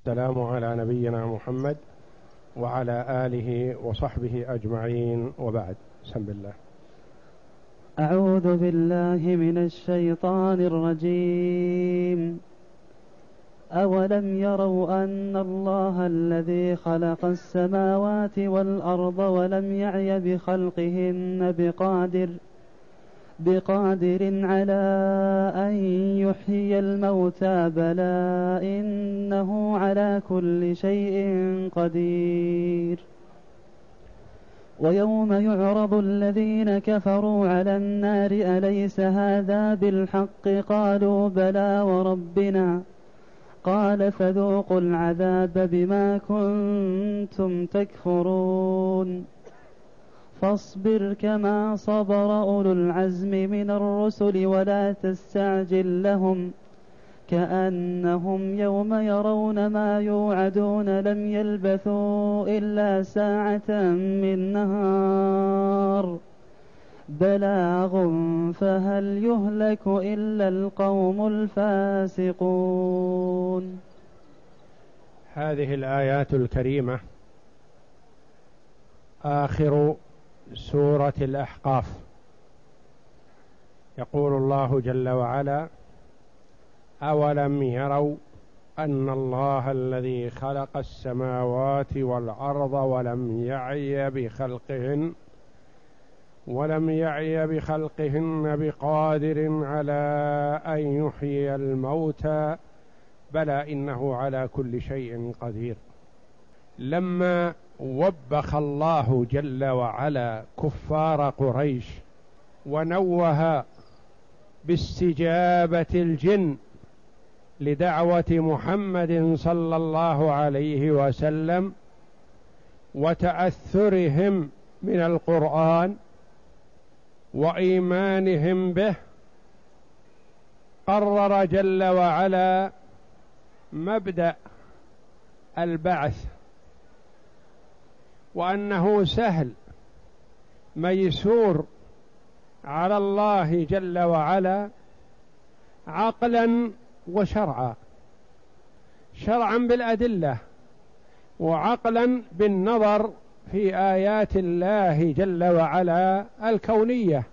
السلام على نبينا محمد وعلى آله وصحبه أجمعين، وبعد. بسم الله. أعوذ بالله من الشيطان الرجيم. أولم يروا أن الله الذي خلق السماوات والأرض ولم يعي بخلقهن بقادر على أن يحيي الموتى، بلى إنه على كل شيء قدير. ويوم يعرض الذين كفروا على النار أليس هذا بالحق؟ قالوا بلى وربنا. قال فذوقوا العذاب بما كنتم تكفرون. فاصبر كما صبر أولو العزم من الرسل ولا تستعجل لهم، كأنهم يوم يرون ما يوعدون لم يلبثوا إلا ساعة من نهار بلاغ فهل يهلك إلا القوم الفاسقون. هذه الآيات الكريمة آخر سورة الأحقاف. يقول الله جل وعلا: أولم يروا أن الله الذي خلق السماوات والأرض ولم يعي بخلقهن بقادر على أن يحيي الموتى، بلى إنه على كل شيء قدير. لما وبخ الله جل وعلا كفار قريش ونوه باستجابة الجن لدعوة محمد صلى الله عليه وسلم وتأثرهم من القرآن وإيمانهم به، قرر جل وعلا مبدأ البعث، وأنه سهل ميسور على الله جل وعلا عقلا وشرعا، شرعا بالأدلة وعقلا بالنظر في آيات الله جل وعلا الكونية.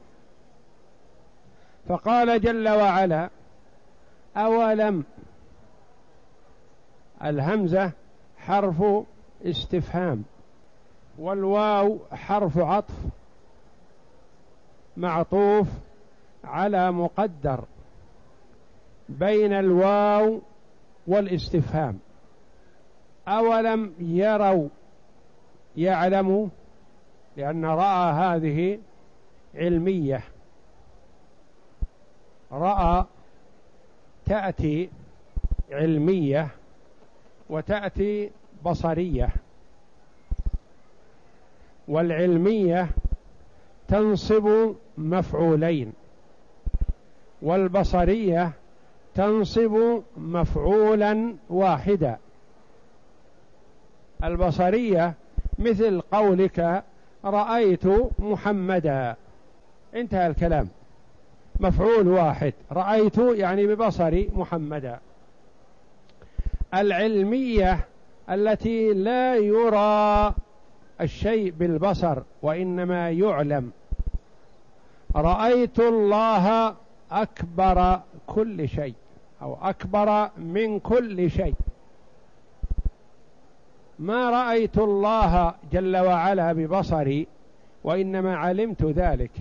فقال جل وعلا: أولم، الهمزة حرف استفهام والواو حرف عطف معطوف على مقدر بين الواو والاستفهام. أولم يروا، يعلموا، لأن رأى هذه علمية، رأى تأتي علمية وتأتي بصرية، والعلمية تنصب مفعولين والبصرية تنصب مفعولا واحدا. البصرية مثل قولك رأيت محمدا، انتهى الكلام، مفعول واحد، رأيت يعني ببصري محمدا. العلمية التي لا يرى الشيء بالبصر وإنما يعلم، رأيت الله أكبر كل شيء أو أكبر من كل شيء. ما رأيت الله جل وعلا ببصري وإنما علمت ذلك.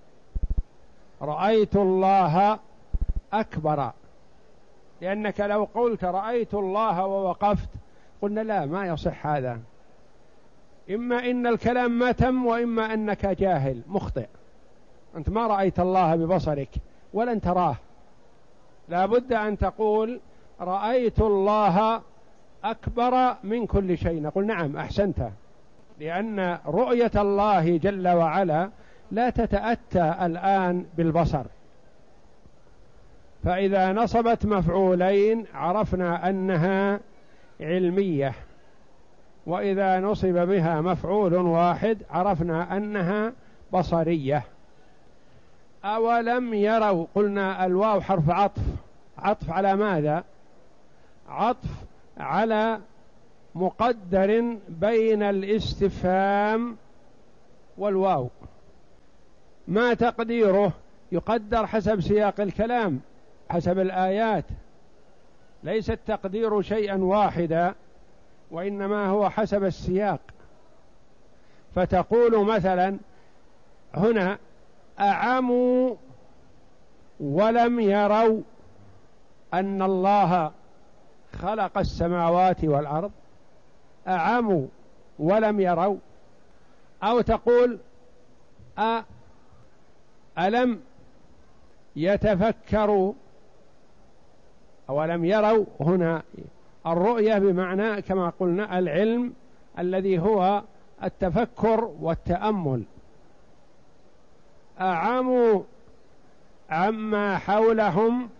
رأيت الله أكبر، لأنك لو قلت رأيت الله ووقفت قلنا لا، ما يصح هذا، إما إن الكلام ما تم وإما أنك جاهل مخطئ. أنت ما رأيت الله ببصرك ولن تراه، لا بد أن تقول رأيت الله أكبر من كل شيء. نقول نعم أحسنت، لأن رؤية الله جل وعلا لا تتأتى الآن بالبصر. فإذا نصبت مفعولين عرفنا أنها علمية، وإذا نصب بها مفعول واحد عرفنا أنها بصرية. أولم يروا، قلنا الواو حرف عطف، عطف على ماذا؟ عطف على مقدر بين الاستفهام والواو، ما تقديره؟ يقدر حسب سياق الكلام، حسب الآيات، ليس التقدير شيئا واحدا، وإنما هو حسب السياق. فتقول مثلا هنا أعموا ولم يروا أن الله خلق السماوات والأرض، أعموا ولم يروا. أو تقول ألم يتفكروا، أولم يروا. هنا الرؤية بمعنى كما قلنا العلم الذي هو التفكر والتأمل. أعموا عما حولهم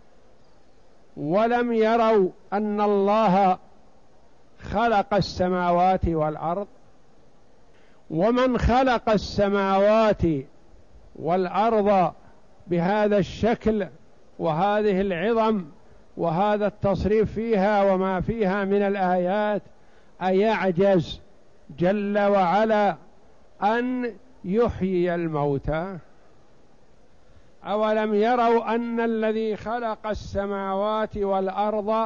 ولم يروا أن الله خلق السماوات والأرض. ومن خلق السماوات والأرض بهذا الشكل وهذه العظم وهذا التصريف فيها وما فيها من الآيات، أيعجز جل وعلا أن يحيي الموتى؟ أولم يروا أن الذي خلق السماوات والأرض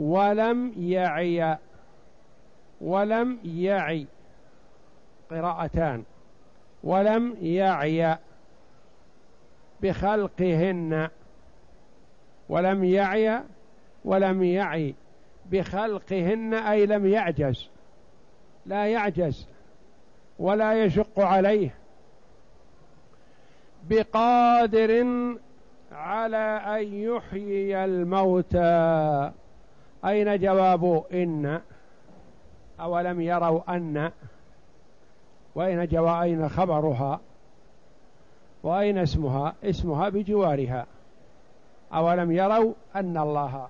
ولم يعي قراءتان، ولم يعي بخلقهن، ولم يعي ولم يعي بخلقهن، أي لم يعجز، لا يعجز ولا يشق عليه، بقادر على أن يحيي الموتى. أين جواب إن؟ أولم يروا أن، وأين جواب؟ أين خبرها؟ وأين اسمها؟ اسمها بجوارها. أولم يروا أن الله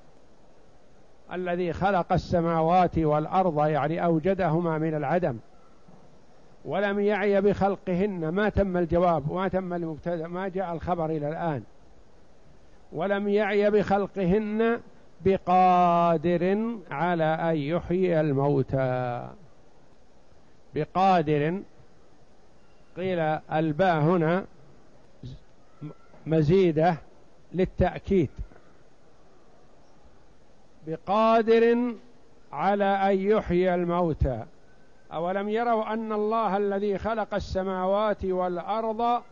الذي خلق السماوات والأرض يعني أوجدهما من العدم، ولم يعي بخلقهن، ما تم الجواب وما تم المبتدأ، ما جاء الخبر إلى الآن. ولم يعي بخلقهن بقادر على أن يحيي الموتى. بقادر، قيل الباء هنا مزيدة للتأكيد، بقادر على أن يحيي الموتى. أولم يروا أن الله الذي خلق السماوات والأرض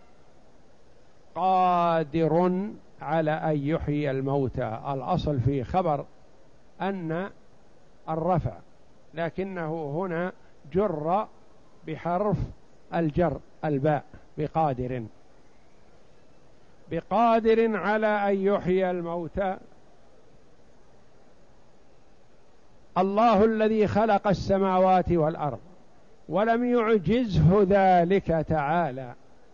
قادر على أن يحيي الموتى. الأصل في خبر أن الرفع، لكنه هنا جر بحرف الجر الباء، بقادر، بقادر على أن يحيي الموتى. الله الذي خلق السماوات والأرض ولم يعجزه ذلك تعالى،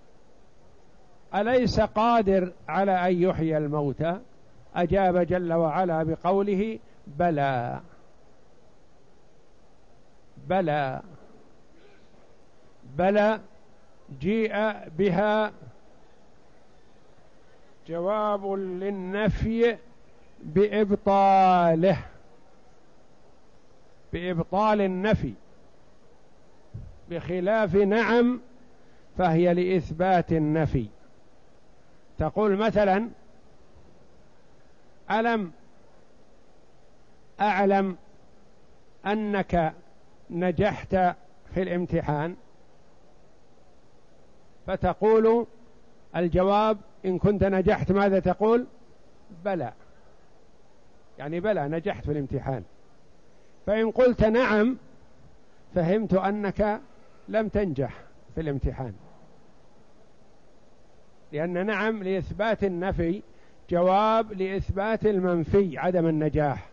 أليس قادر على أن يحيي الموتى؟ أجاب جل وعلا بقوله بلى. بلى، بلى جيء بها جواب للنفي بإبطاله، بإبطال النفي، بخلاف نعم فهي لإثبات النفي. تقول مثلا ألم أعلم أنك نجحت في الامتحان؟ فتقول الجواب إن كنت نجحت ماذا تقول؟ بلى، يعني بلى نجحت في الامتحان. فإن قلت نعم فهمت أنك لم تنجح في الامتحان، لأن نعم لإثبات النفي جواب لإثبات المنفي عدم النجاح،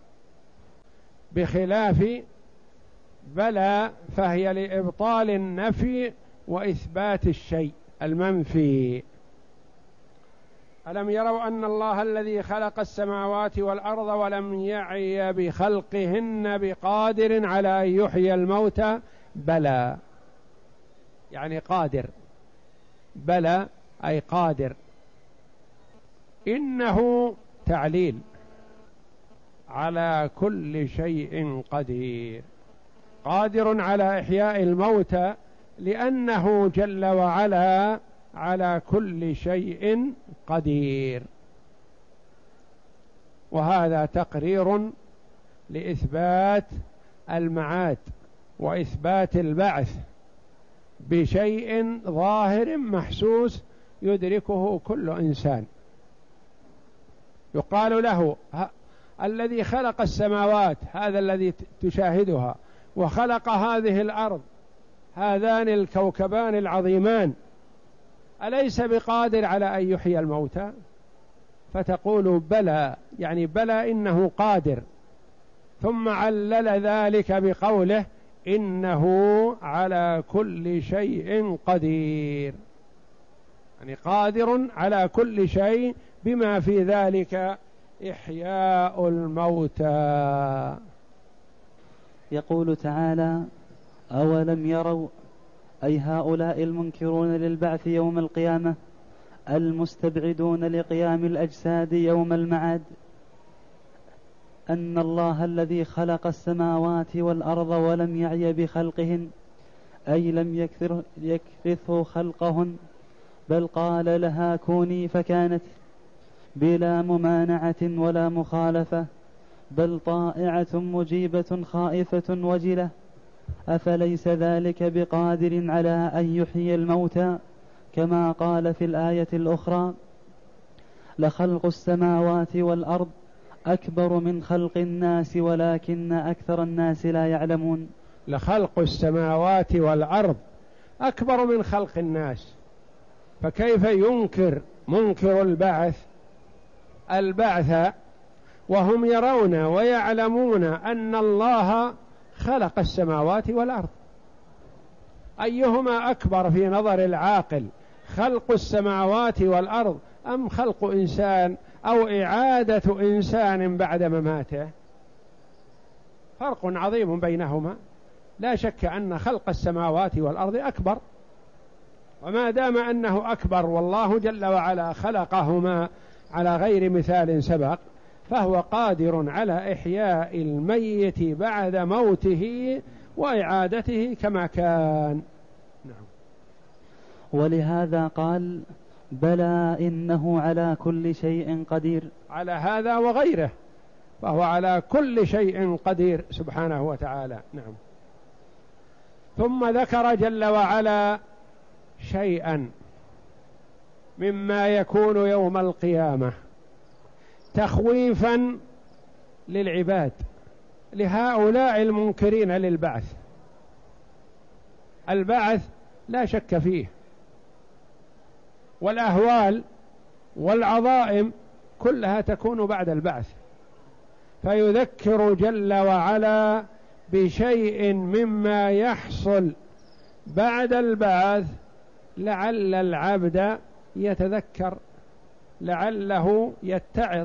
بخلاف بلى فهي لإبطال النفي وإثبات الشيء المنفي. ألم يروا أن الله الذي خلق السماوات والأرض ولم يعي بخلقهن بقادر على أن يحيي الموتى؟ بلى، يعني قادر، بلى أي قادر. إنه تعليل على كل شيء قدير. قادر على إحياء الموتى لأنه جل وعلا على كل شيء قدير. وهذا تقرير لإثبات المعاد وإثبات البعث بشيء ظاهر محسوس يدركه كل إنسان. يقال له الذي خلق السماوات، هذا الذي تشاهدها، وخلق هذه الأرض، هذان الكوكبان العظيمان، أليس بقادر على أن يحيي الموتى؟ فتقول بلى، يعني بلى إنه قادر، ثم علل ذلك بقوله إنه على كل شيء قدير، يعني قادر على كل شيء بما في ذلك إحياء الموتى. يقول تعالى: أولم يروا، أي هؤلاء المنكرون للبعث يوم القيامة المستبعدون لقيام الأجساد يوم المعاد، أن الله الذي خلق السماوات والأرض ولم يعي بخلقهن، أي لم يكثره خلقهن، بل قال لها كوني فكانت، بلا ممانعة ولا مخالفة، بل طائعة مجيبة خائفة وجلة. أفليس ذلك بقادر على أن يحيي الموتى، كما قال في الآية الأخرى: لخلق السماوات والأرض أكبر من خلق الناس ولكن أكثر الناس لا يعلمون. لخلق السماوات والأرض أكبر من خلق الناس، فكيف ينكر منكر البعث وهم يرون ويعلمون أن الله خلق السماوات والأرض؟ أيهما أكبر في نظر العاقل، خلق السماوات والأرض أم خلق إنسان أو إعادة إنسان بعد مماته؟ فرق عظيم بينهما، لا شك أن خلق السماوات والأرض أكبر، وما دام أنه أكبر والله جل وعلا خلقهما على غير مثال سبق، فهو قادر على إحياء الميت بعد موته وإعادته كما كان. نعم. ولهذا قال: بلى إنه على كل شيء قدير. على هذا وغيره فهو على كل شيء قدير سبحانه وتعالى. نعم. ثم ذكر جل وعلا شيئا مما يكون يوم القيامة تخويفا للعباد، لهؤلاء المنكرين للبعث. البعث لا شك فيه، والأهوال والعظائم كلها تكون بعد البعث، فيذكر جل وعلا بشيء مما يحصل بعد البعث لعل العبد يتذكر، لعله يتعظ،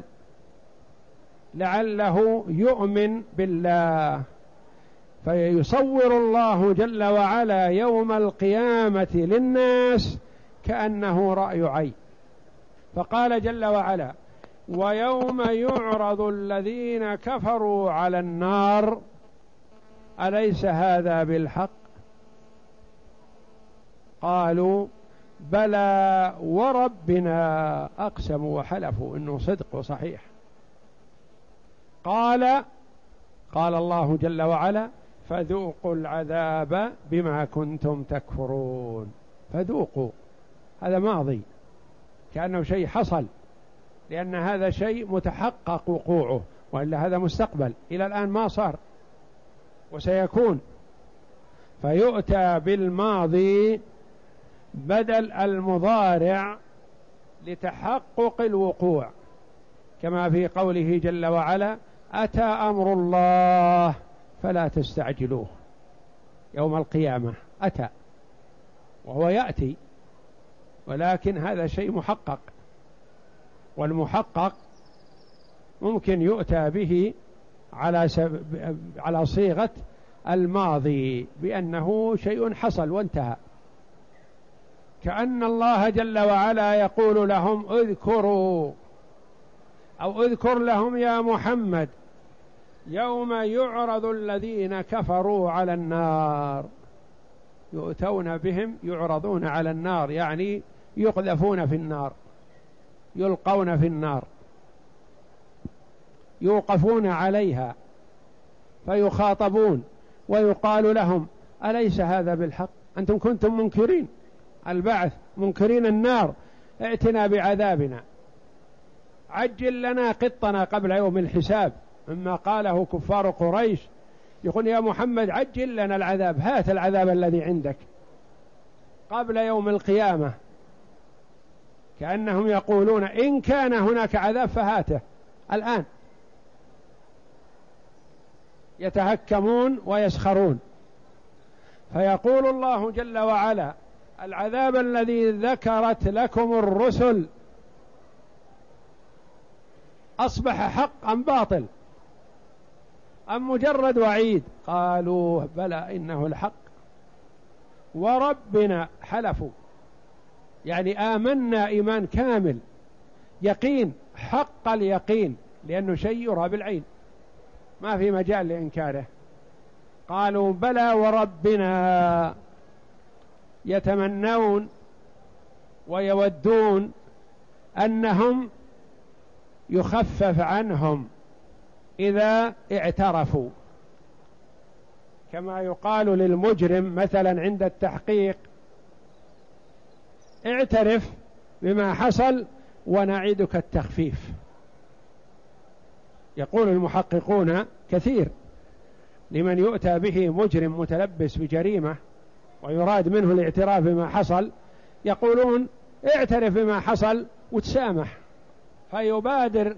لعله يؤمن بالله. فيصور الله جل وعلا يوم القيامة للناس كأنه رأي عين، فقال جل وعلا: ويوم يعرض الذين كفروا على النار أليس هذا بالحق؟ قالوا بلى وربنا أقسموا وحلفوا إنه صدق وصحيح. قال الله جل وعلا: فذوقوا العذاب بما كنتم تكفرون. فذوقوا، هذا ماضي كأنه شيء حصل، لأن هذا شيء متحقق وقوعه، وإلا هذا مستقبل إلى الآن ما صار وسيكون. فيؤتى بالماضي بدل المضارع لتحقق الوقوع، كما في قوله جل وعلا: أتى أمر الله فلا تستعجلوه. يوم القيامة أتى، وهو يأتي، ولكن هذا شيء محقق، والمحقق ممكن يؤتى به على صيغة الماضي بأنه شيء حصل وانتهى، كأن الله جل وعلا يقول لهم: اذكروا، أو اذكر لهم يا محمد يوم يعرض الذين كفروا على النار، يؤتون بهم يعرضون على النار، يعني يقذفون في النار، يلقون في النار، يوقفون عليها فيخاطبون ويقال لهم أليس هذا بالحق؟ أنتم كنتم منكرين البعث، منكرين النار، ائتنا بعذابنا، عجل لنا قطنا قبل يوم الحساب، مما قاله كفار قريش، يقول يا محمد عجل لنا العذاب، هات العذاب الذي عندك قبل يوم القيامة، كأنهم يقولون إن كان هناك عذاب فهاته الآن، يتهكمون ويسخرون. فيقول الله جل وعلا العذاب الذي ذكرت لكم الرسل أصبح حق أم باطل أم مجرد وعيد؟ قالوا بلى إنه الحق وربنا، حلفوا، يعني آمنا إيمان كامل، يقين حق اليقين، لأنه شيء يرى بالعين ما في مجال لإنكاره. قالوا بلى وربنا، يتمنون ويودون أنهم يخفف عنهم إذا اعترفوا، كما يقال للمجرم مثلا عند التحقيق اعترف بما حصل ونعيدك التخفيف. يقول المحققون كثير لمن يؤتى به مجرم متلبس بجريمة ويراد منه الاعتراف بما حصل، يقولون اعترف بما حصل وتسامح، فيبادر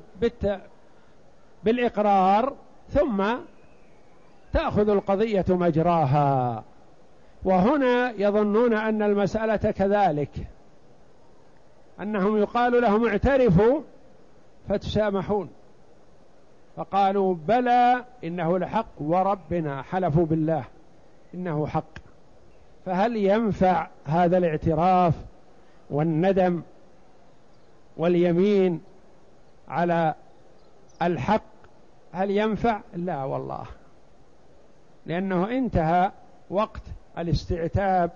بالإقرار ثم تأخذ القضية مجراها. وهنا يظنون أن المسألة كذلك، أنهم يقال لهم اعترفوا فتسامحون، فقالوا بلى إنه لحق وربنا، حلفوا بالله إنه حق. فهل ينفع هذا الاعتراف والندم واليمين على الحق؟ هل ينفع؟ لا والله، لأنه انتهى وقت الاستعتاب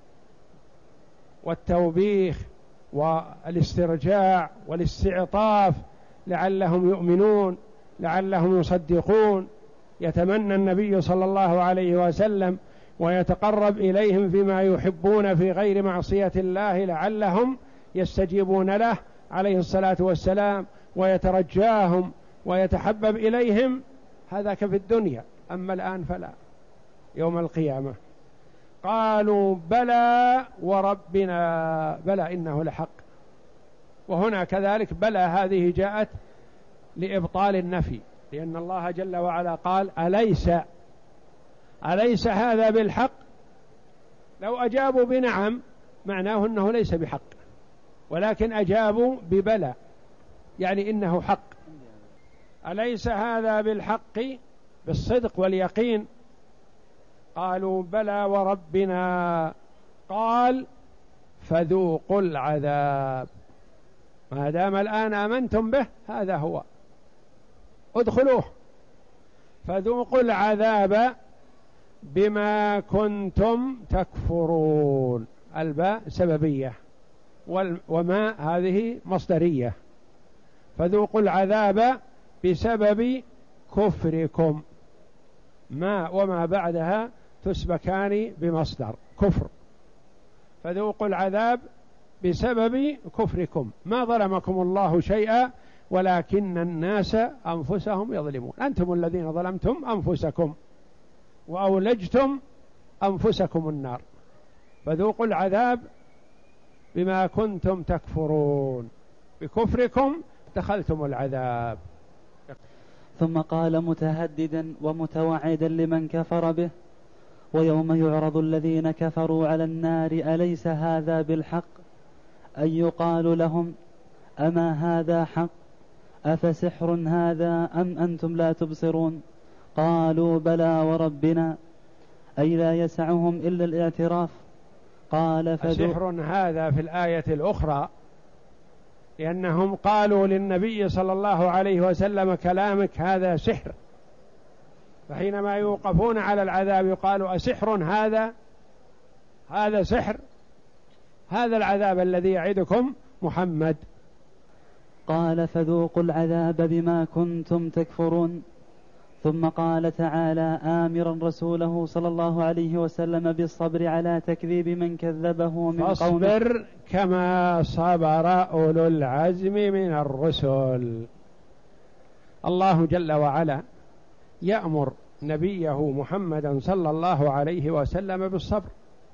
والتوبيخ والاسترجاع والاستعطاف لعلهم يؤمنون، لعلهم يصدقون. يتمنى النبي صلى الله عليه وسلم ويتقرب إليهم فيما يحبون في غير معصية الله لعلهم يستجيبون له عليه الصلاة والسلام، ويترجاهم ويتحبب إليهم. هذا في الدنيا، أما الآن فلا، يوم القيامة. قالوا بلى وربنا، بلى إنه لحق. وهنا كذلك بلى هذه جاءت لإبطال النفي، لأن الله جل وعلا قال أليس هذا بالحق؟ لو أجابوا بنعم معناه أنه ليس بحق، ولكن أجابوا ببلى يعني إنه حق. أليس هذا بالحق، بالصدق واليقين؟ قالوا بلى وربنا. قال فذوقوا العذاب، ما دام الآن آمنتم به هذا هو، ادخلوه. فذوقوا العذاب بما كنتم تكفرون، الباء سببية وما هذه مصدرية. فذوقوا العذاب بسبب كفركم، ما وما بعدها تسبكان بمصدر كفر. فذوقوا العذاب بسبب كفركم، ما ظلمكم الله شيئا ولكن الناس أنفسهم يظلمون، أنتم الذين ظلمتم أنفسكم وأولجتم أنفسكم النار. فذوقوا العذاب بما كنتم تكفرون، بكفركم دخلتم العذاب. ثم قال متهددا ومتوعدا لمن كفر به: ويوم يعرض الذين كفروا على النار أليس هذا بالحق؟ أن يقال لهم: أما هذا حق؟ أفسحر هذا أم أنتم لا تبصرون؟ قالوا بلى وربنا، أي لا يسعهم إلا الاعتراف. قال أسحر هذا في الآية الأخرى، لأنهم قالوا للنبي صلى الله عليه وسلم: كلامك هذا سحر، فحينما يوقفون على العذاب يقال أسحر هذا سحر، هذا العذاب الذي يعدكم محمد. قال فذوقوا العذاب بما كنتم تكفرون. ثم قال تعالى آمرا رسوله صلى الله عليه وسلم بالصبر على تكذيب من كذبه من قومه، فاصبر كما صبر أولو العزم من الرسل. الله جل وعلا يأمر نبيه محمدا صلى الله عليه وسلم بالصبر،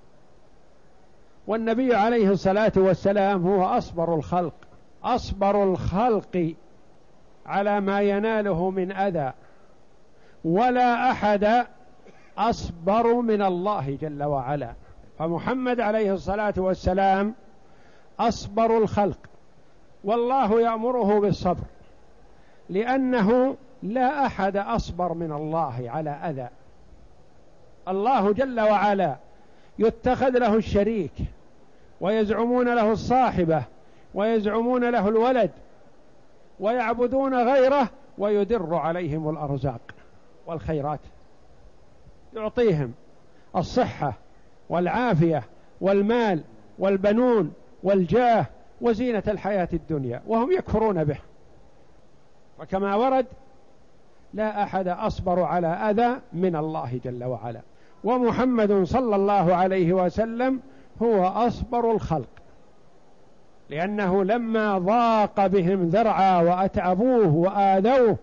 والنبي عليه الصلاة والسلام هو أصبر الخلق على ما يناله من أذى، ولا أحد أصبر من الله جل وعلا. فمحمد عليه الصلاة والسلام أصبر الخلق، والله يأمره بالصبر، لأنه لا أحد أصبر من الله على أذى. الله جل وعلا يتخذ له الشريك، ويزعمون له الصاحبة، ويزعمون له الولد، ويعبدون غيره، ويدر عليهم الأرزاق والخيرات، يعطيهم الصحة والعافية والمال والبنون والجاه وزينة الحياة الدنيا، وهم يكفرون به. وكما ورد لا أحد أصبر على أذى من الله جل وعلا، ومحمد صلى الله عليه وسلم هو أصبر الخلق، لأنه لما ضاق بهم ذرعا وأتعبوه وآذوه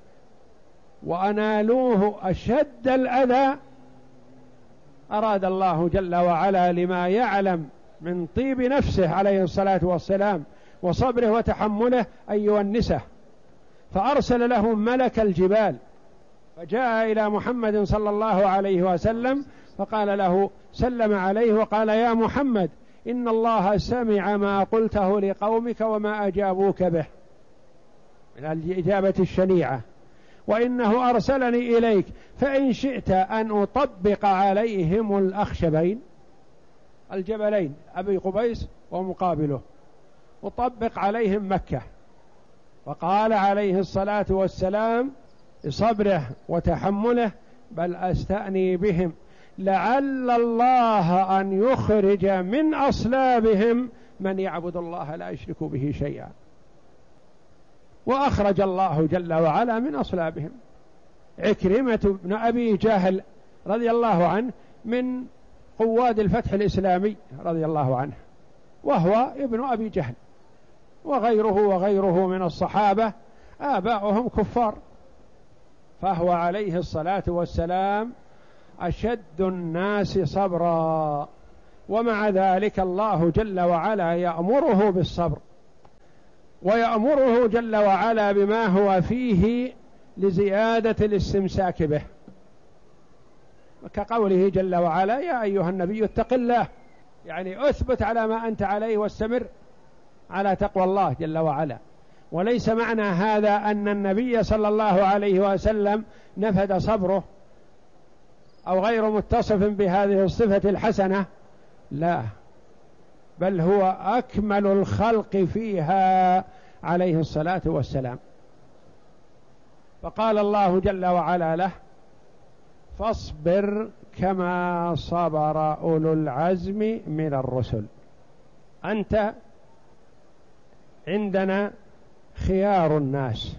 وأنالوه أشد الأذى، أراد الله جل وعلا لما يعلم من طيب نفسه عليه الصلاة والسلام وصبره وتحمله أن يونسه، فأرسل له ملك الجبال، فجاء إلى محمد صلى الله عليه وسلم فقال له، سلم عليه وقال يا محمد إن الله سمع ما قلته لقومك وما أجابوك به من الإجابة الشنيعة، وإنه أرسلني إليك، فإن شئت أن أطبق عليهم الأخشبين الجبلين أبي قبيس ومقابله، أطبق عليهم مكة. فقال عليه الصلاة والسلام بصبره وتحمله بل أستأني بهم لعل الله أن يخرج من أصلابهم من يعبد الله لا يشرك به شيئا. وأخرج الله جل وعلا من أصلابهم عكرمة بن أبي جهل رضي الله عنه، من قواد الفتح الإسلامي رضي الله عنه، وهو ابن أبي جهل، وغيره من الصحابة آباؤهم كفار، فهو عليه الصلاة والسلام أشد الناس صبرا، ومع ذلك الله جل وعلا يأمره بالصبر، ويأمره جل وعلا بما هو فيه لزيادة الاستمساك به، كقوله جل وعلا يا أيها النبي اتق الله، يعني أثبت على ما أنت عليه واستمر على تقوى الله جل وعلا. وليس معنى هذا أن النبي صلى الله عليه وسلم نفد صبره أو غير متصف بهذه الصفة الحسنة، لا، بل هو أكمل الخلق فيها عليه الصلاة والسلام. فقال الله جل وعلا له فاصبر كما صبر أولو العزم من الرسل. أنت عندنا خيار الناس،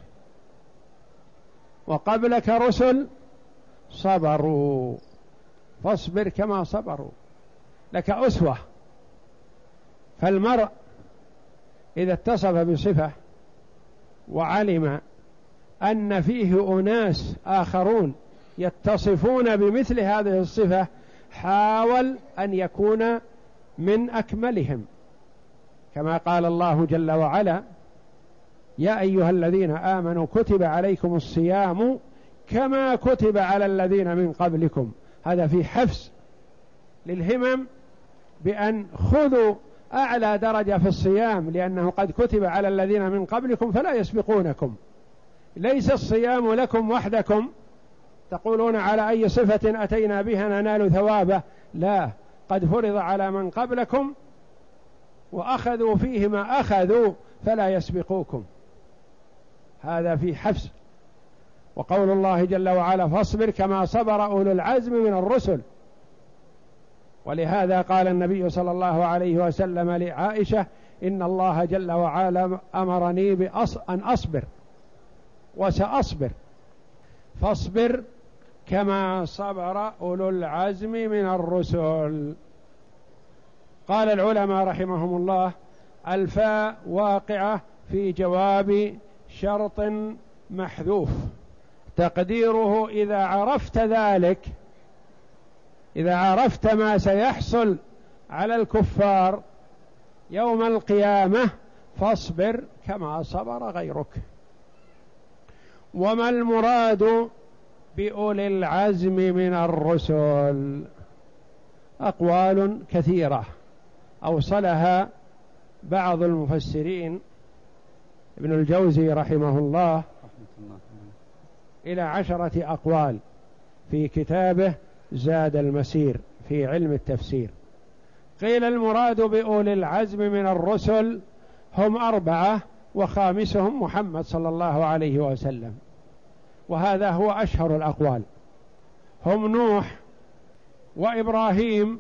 وقبلك رسل صبروا، فاصبر كما صبروا، لك أسوة. فالمرء إذا اتصف بصفة وعلم أن فيه أناس آخرون يتصفون بمثل هذه الصفة حاول أن يكون من أكملهم، كما قال الله جل وعلا يا أيها الذين آمنوا كتب عليكم الصيام كما كتب على الذين من قبلكم. هذا في حفز للهمم بأن خذوا أعلى درجة في الصيام، لأنه قد كتب على الذين من قبلكم فلا يسبقونكم. ليس الصيام لكم وحدكم تقولون على أي صفة أتينا بها ننال ثوابه، لا، قد فرض على من قبلكم وأخذوا فيه ما أخذوا فلا يسبقوكم. هذا في حفز وقول الله جل وعلا فاصبر كما صبر أولو العزم من الرسل. ولهذا قال النبي صلى الله عليه وسلم لعائشة إن الله جل وعلا أمرني أن أصبر وسأصبر، فاصبر كما صبر أولو العزم من الرسل. قال العلماء رحمهم الله الفاء واقعة في جواب شرط محذوف تقديره إذا عرفت ذلك، إذا عرفت ما سيحصل على الكفار يوم القيامة فاصبر كما صبر غيرك. وما المراد بأولي العزم من الرسل؟ أقوال كثيرة أوصلها بعض المفسرين ابن الجوزي رحمه الله إلى 10 أقوال في كتابه زاد المسير في علم التفسير. قيل المراد بأولي العزم من الرسل هم 4 وخامسهم محمد صلى الله عليه وسلم، وهذا هو أشهر الأقوال، هم نوح وإبراهيم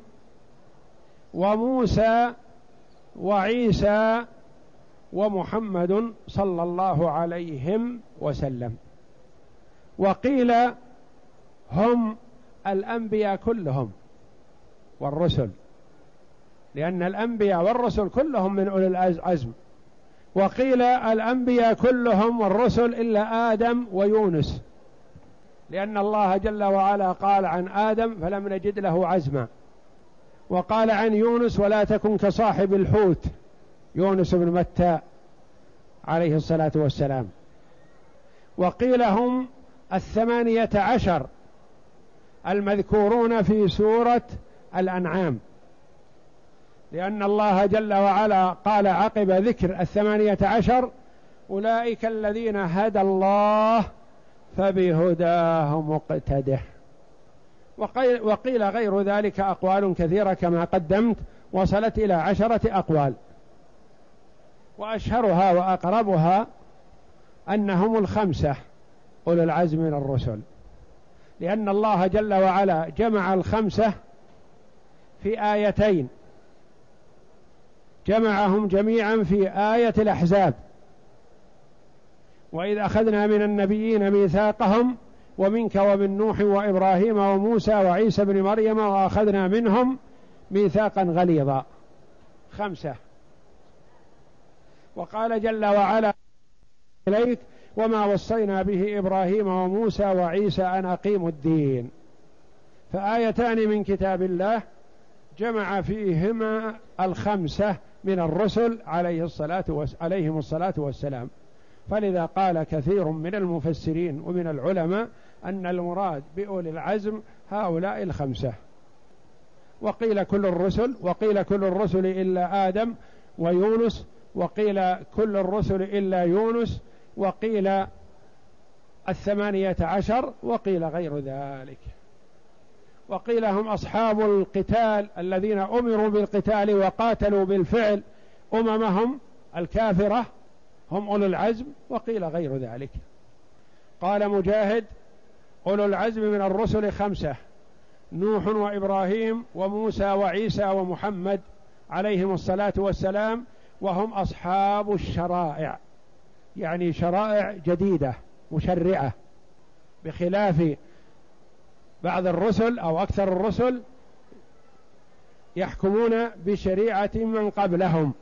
وموسى وعيسى ومحمد صلى الله عليهم وسلم. وقيل هم الأنبياء كلهم والرسل، لأن الأنبياء والرسل كلهم من أولي العزم. وقيل الأنبياء كلهم والرسل إلا آدم ويونس، لأن الله جل وعلا قال عن آدم فلم نجد له عزما، وقال عن يونس ولا تكن كصاحب الحوت يونس بن متى عليه الصلاة والسلام. وقيل هم 18 المذكورون في سورة الأنعام، لأن الله جل وعلا قال عقب ذكر 18 أولئك الذين هدى الله فبهداه مقتده. وقيل غير ذلك أقوال كثيرة كما قدمت وصلت إلى 10 أقوال، وأشهرها وأقربها أنهم 5 أولو العزم من الرسل، لأن الله جل وعلا جمع 5 في آيتين، جمعهم جميعا في آية الأحزاب وإذ أخذنا من النبيين ميثاقهم ومنك ومن نوح وإبراهيم وموسى وعيسى بن مريم وأخذنا منهم ميثاقا غليظا 5. وقال جل وعلا إليك وما وصينا به إبراهيم وموسى وعيسى أن أقيموا الدين. فآيتان من كتاب الله جمع فيهما 5 من الرسل عليهم الصلاة والسلام. فلذا قال كثير من المفسرين ومن العلماء أن المراد بأولي العزم هؤلاء 5. وقيل كل الرسل إلا آدم ويونس، وقيل كل الرسل إلا يونس، وقيل 18، وقيل غير ذلك. وقيل هم أصحاب القتال الذين أمروا بالقتال وقاتلوا بالفعل أممهم الكافرة هم أولو العزم، وقيل غير ذلك. قال مجاهد أولو العزم من الرسل 5: نوح وإبراهيم وموسى وعيسى ومحمد عليهم الصلاة والسلام، وهم أصحاب الشرائع، يعني شرائع جديدة مشرعة، بخلاف بعض الرسل أو أكثر الرسل يحكمون بشريعة من قبلهم.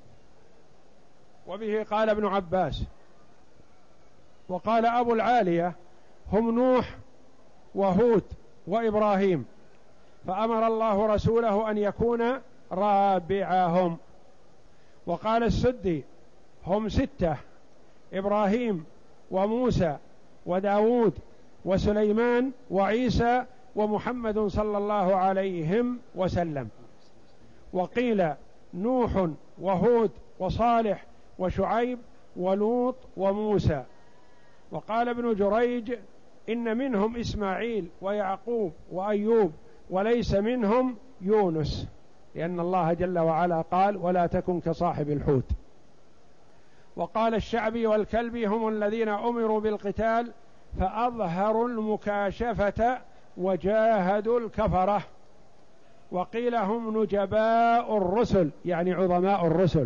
وبه قال ابن عباس. وقال أبو العالية هم نوح وهود وإبراهيم، فأمر الله رسوله أن يكون رابعهم. وقال السدي هم 6: إبراهيم وموسى وداود وسليمان وعيسى ومحمد صلى الله عليهم وسلم. وقيل نوح وهود وصالح وشعيب ولوط وموسى. وقال ابن جريج إن منهم إسماعيل ويعقوب وأيوب وليس منهم يونس، لأن الله جل وعلا قال ولا تكن كصاحب الحوت. وقال الشعبي والكلبي هم الذين أمروا بالقتال فأظهروا المكاشفة وجاهدوا الكفرة. وقيل هم نجباء الرسل يعني عظماء الرسل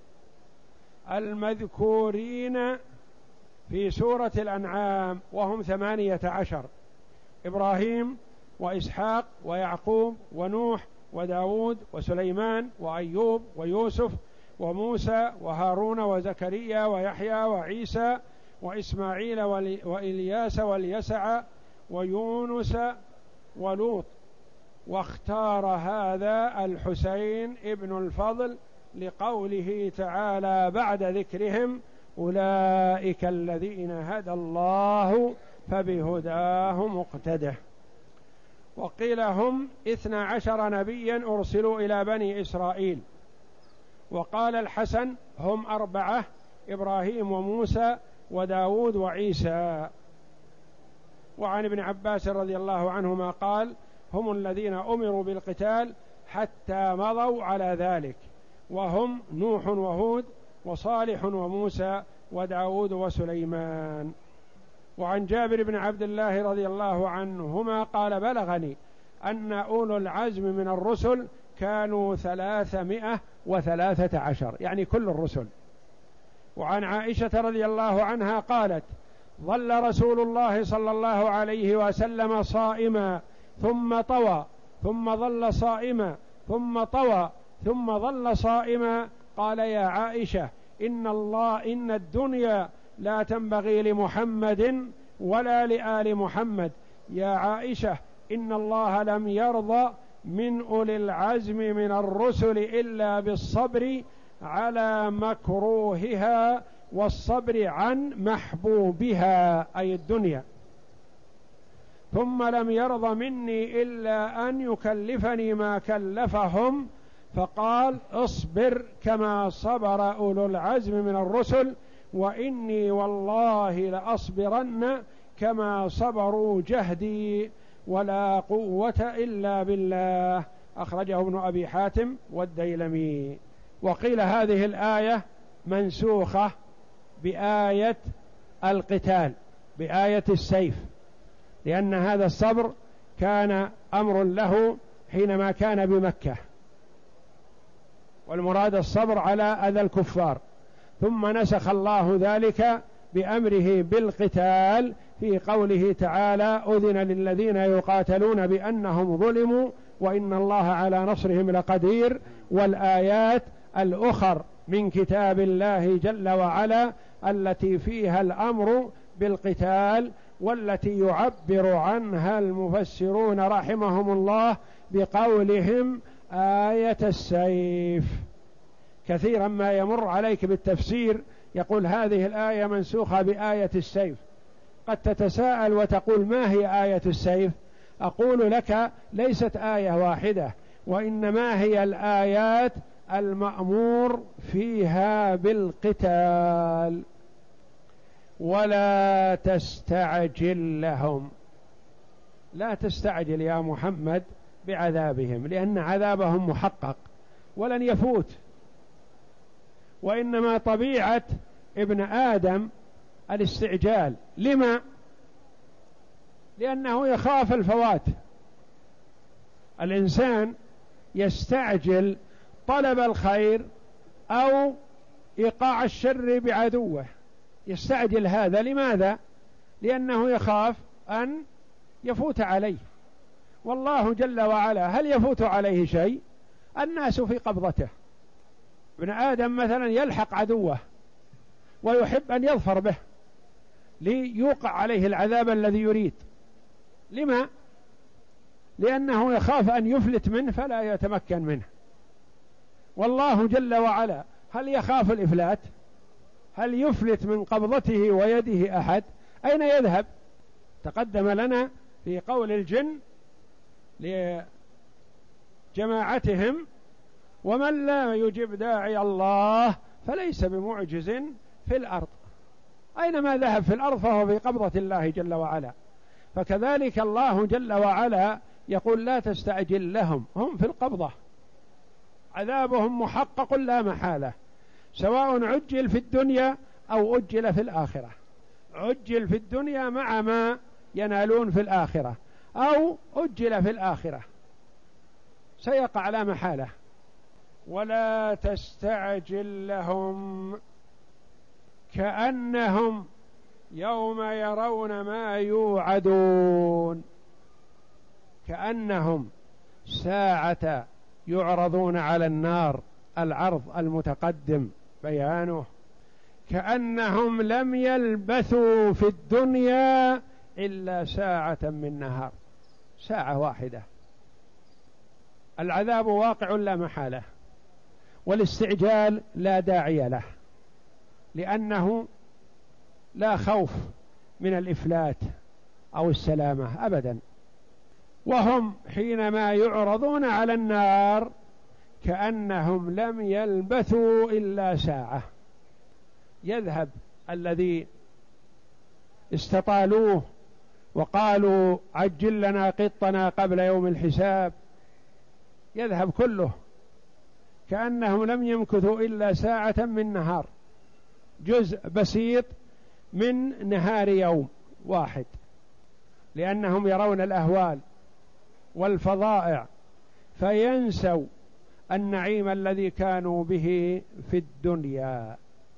المذكورين في سورة الأنعام، وهم 18: إبراهيم وإسحاق ويعقوب ونوح وداود وسليمان وأيوب ويوسف وموسى وهارون وزكريا ويحيى وعيسى وإسماعيل وإلياس واليسع ويونس ولوط. واختار هذا الحسين ابن الفضل لقوله تعالى بعد ذكرهم: أولئك الذين هدى الله فبهداه مقتده. وقيل هم 12 نبيا أرسلوا إلى بني إسرائيل. وقال الحسن هم 4: إبراهيم وموسى وداود وعيسى. وعن ابن عباس رضي الله عنهما قال: هم الذين أمروا بالقتال حتى مضوا على ذلك، وهم نوح وهود وصالح وموسى وداود وسليمان. وعن جابر بن عبد الله رضي الله عنهما قال: بلغني أن أولو العزم من الرسل كانوا 313 يعني كل الرسل. وعن عائشة رضي الله عنها قالت: ظل رسول الله صلى الله عليه وسلم صائما ثم طوى، ثم ظل صائما ثم طوى، ثم ظل صائما. قال: يا عائشة إن الدنيا لا تنبغي لمحمد ولا لآل محمد. يا عائشة إن الله لم يرضى من أولي العزم من الرسل إلا بالصبر على مكروهها والصبر عن محبوبها أي الدنيا، ثم لم يرض مني إلا أن يكلفني ما كلفهم، فقال: اصبر كما صبر أولو العزم من الرسل، وإني والله لأصبرن كما صبروا جهدي ولا قوة إلا بالله. أخرجه ابن أبي حاتم والديلمي. وقيل هذه الآية منسوخة بآية القتال، بآية السيف، لأن هذا الصبر كان أمر له حينما كان بمكة، والمراد الصبر على أذى الكفار، ثم نسخ الله ذلك بأمره بالقتال في قوله تعالى: أذن للذين يقاتلون بأنهم ظلموا وإن الله على نصرهم لقدير. والآيات الأخر من كتاب الله جل وعلا التي فيها الأمر بالقتال، والتي يعبر عنها المفسرون رحمهم الله بقولهم آية السيف. كثيرا ما يمر عليك بالتفسير يقول هذه الآية منسوخة بآية السيف، قد تتساءل وتقول: ما هي آية السيف؟ أقول لك: ليست آية واحدة، وإنما هي الآيات المأمور فيها بالقتال. ولا تستعجل لهم، لا تستعجل يا محمد بعذابهم، لأن عذابهم محقق ولن يفوت، وإنما طبيعة ابن آدم الاستعجال. لما؟ لأنه يخاف الفوات. الإنسان يستعجل طلب الخير أو إيقاع الشر بعدوه، يستعجل هذا. لماذا؟ لأنه يخاف أن يفوت عليه. والله جل وعلا هل يفوت عليه شيء؟ الناس في قبضته. ابن آدم مثلا يلحق عدوه ويحب أن يظفر به ليوقع عليه العذاب الذي يريد. لما؟ لأنه يخاف أن يفلت منه فلا يتمكن منه. والله جل وعلا هل يخاف الإفلات؟ هل يفلت من قبضته ويده أحد؟ أين يذهب؟ تقدم لنا في قول الجن لجماعتهم: ومن لا يجب داعي الله فليس بمعجز في الأرض. أينما ذهب في الأرض فهو في قبضة الله جل وعلا. فكذلك الله جل وعلا يقول: لا تستعجل لهم، هم في القبضة، عذابهم محقق لا محالة، سواء عجل في الدنيا أو أجل في الآخرة. عجل في الدنيا مع ما ينالون في الآخرة، أو أجل في الآخرة، سيقع لا محالة. ولا تستعجل لهم كأنهم يوم يرون ما يوعدون، كأنهم ساعة يعرضون على النار، العرض المتقدم بيانه، كأنهم لم يلبثوا في الدنيا إلا ساعة من نهار، ساعة واحدة. العذاب واقع لا محالة، والاستعجال لا داعي له، لأنه لا خوف من الإفلات أو السلامة أبدا. وهم حينما يعرضون على النار كأنهم لم يلبثوا إلا ساعة. يذهب الذي استطالوه وقالوا عجل لنا قطنا قبل يوم الحساب، يذهب كله، كأنهم لم يمكثوا إلا ساعة من نهار، جزء بسيط من نهار يوم واحد، لأنهم يرون الأهوال والفظائع فينسوا النعيم الذي كانوا به في الدنيا،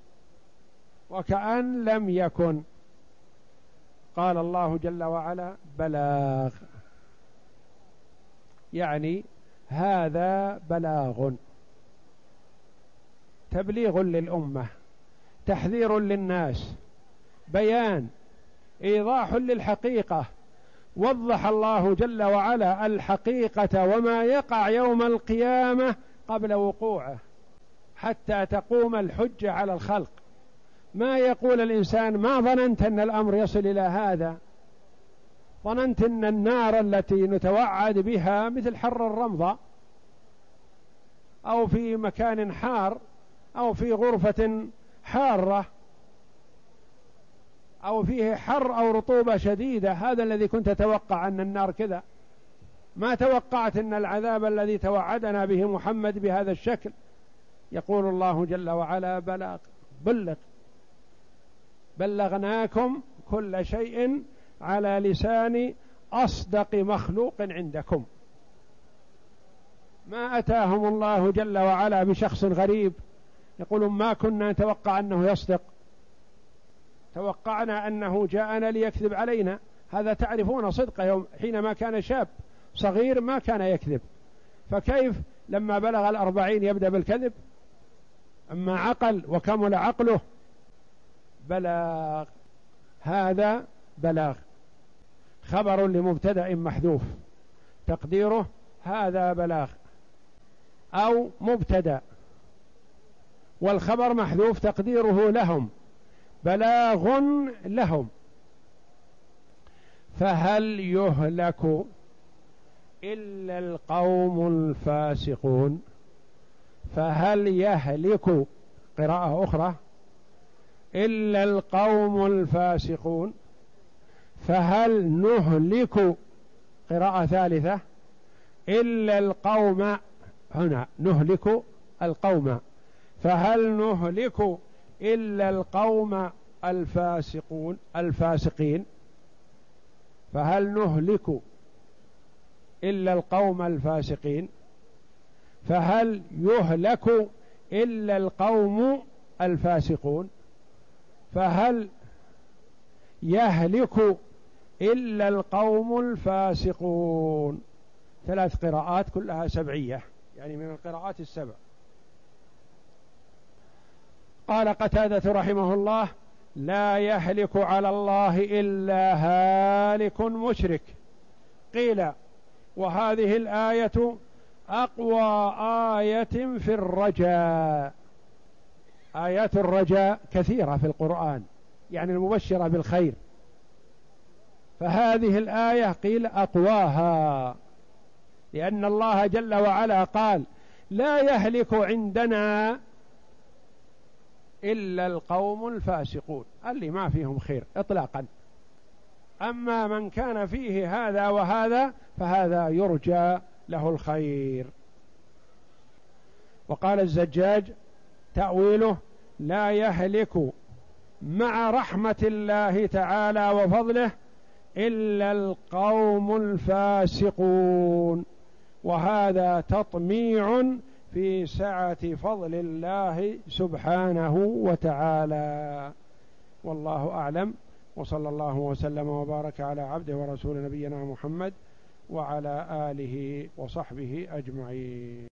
وكأن لم يكن. قال الله جل وعلا بلاغ، يعني هذا بلاغ، تبليغ للأمة، تحذير للناس، بيان، إيضاح للحقيقة. وضح الله جل وعلا الحقيقة وما يقع يوم القيامة قبل وقوعه، حتى تقوم الحجة على الخلق. ما يقول الإنسان ما ظننت أن الأمر يصل إلى هذا، ظننت أن النار التي نتوعد بها مثل حر الرمضة، أو في مكان حار، أو في غرفة حارة، أو فيه حر أو رطوبة شديدة، هذا الذي كنت أتوقع أن النار كذا. ما توقعت أن العذاب الذي توعدنا به محمد بهذا الشكل. يقول الله جل وعلا بلاغ، بلغ، بلغناكم كل شيء على لسان أصدق مخلوق عندكم. ما أتاهم الله جل وعلا بشخص غريب يقولون ما كنا نتوقع أنه يصدق، توقعنا أنه جاءنا ليكذب علينا. هذا تعرفون صدقه يوم حينما كان شاب صغير ما كان يكذب، فكيف لما بلغ 40 يبدأ بالكذب؟ أما عقل وكمل عقله. بلاغ، هذا بلاغ، خبر لمبتدأ محذوف تقديره هذا بلاغ، أو مبتدأ والخبر محذوف تقديره لهم، بلاغ لهم. فهل يهلك إلا القوم الفاسقون؟ فهل يهلك، قراءة أخرى، إلا القوم الفاسقون. فهل نهلك، قراءة ثالثة، إلا القوم، هنا نهلك القوم، فهل نهلك إلا القوم الفاسقون الفاسقين. فهل نهلك إلا القوم الفاسقين. فهل يهلك إلا القوم الفاسقون. فهل يهلك إلا القوم الفاسقون. 3 قراءات كلها سبعية، يعني من القراءات السبع. قال قتادة رحمه الله لا يهلك على الله إلا هالك مشرك. قيل وهذه الآية أقوى آية في الرجاء. آيات الرجاء كثيرة في القرآن، يعني المبشرة بالخير، فهذه الآية قيل أقواها، لأن الله جل وعلا قال لا يهلك عندنا إلا القوم الفاسقون، اللي ما فيهم خير إطلاقا. أما من كان فيه هذا وهذا فهذا يرجى له الخير. وقال الزجاج تأويله لا يهلك مع رحمة الله تعالى وفضله إلا القوم الفاسقون، وهذا تطميع في سعة فضل الله سبحانه وتعالى. والله أعلم، وصلى الله وسلم وبارك على عبده ورسول نبينا محمد وعلى آله وصحبه أجمعين.